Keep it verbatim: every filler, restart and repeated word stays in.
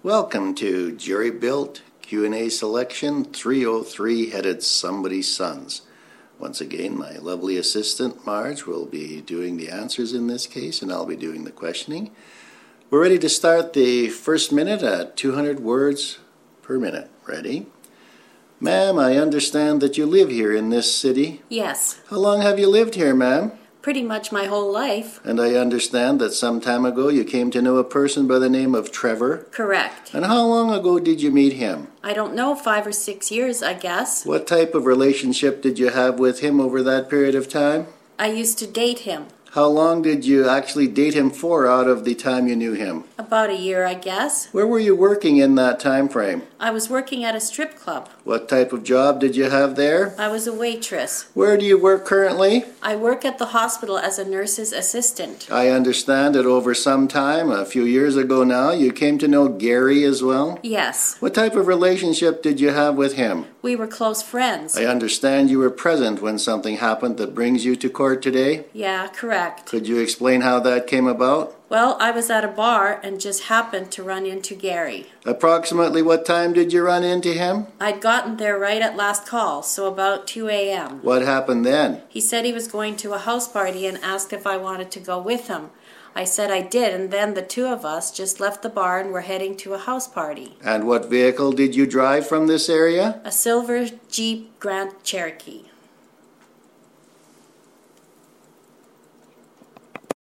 Welcome to Jerry Built Q and A Selection three oh three, headed Somebody's Sons. Once again, my lovely assistant, Marge, will be doing the answers in this case, and I'll be doing the questioning. We're ready to start the first minute at two hundred words per minute. Ready? Ma'am, I understand that you live here in this city. Yes. How long have you lived here, ma'am? Pretty much my whole life. And I understand that some time ago you came to know a person by the name of Trevor. Correct. And how long ago did you meet him? I don't know, five or six years, I guess. What type of relationship did you have with him over that period of time? I used to date him. How long did you actually date him for out of the time you knew him? About a year, I guess. Where were you working in that time frame? I was working at a strip club. What type of job did you have there? I was a waitress. Where do you work currently? I work at the hospital as a nurse's assistant. I understand that over some time, a few years ago now, you came to know Gary as well? Yes. What type of relationship did you have with him? We were close friends. I understand you were present when something happened that brings you to court today? Yeah, correct. Could you explain how that came about? Well, I was at a bar and just happened to run into Gary. Approximately what time did you run into him? I'd gotten there right at last call, so about two a.m. What happened then? He said he was going to a house party and asked if I wanted to go with him. I said I did, and then the two of us just left the bar and were heading to a house party. And what vehicle did you drive from this area? A silver Jeep Grand Cherokee.